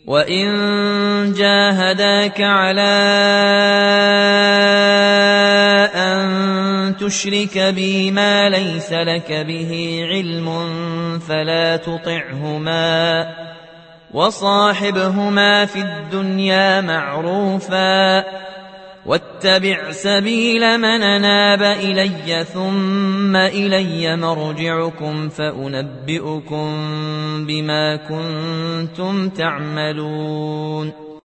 وإن جاهداك على أن تشرك بي ما ليس لك به علم فلا تطعهما وصاحبهما في الدنيا معروفا واتبع سبيل من أناب إلي ثم إلي مرجعكم فأنبئكم بما كنتم تعملون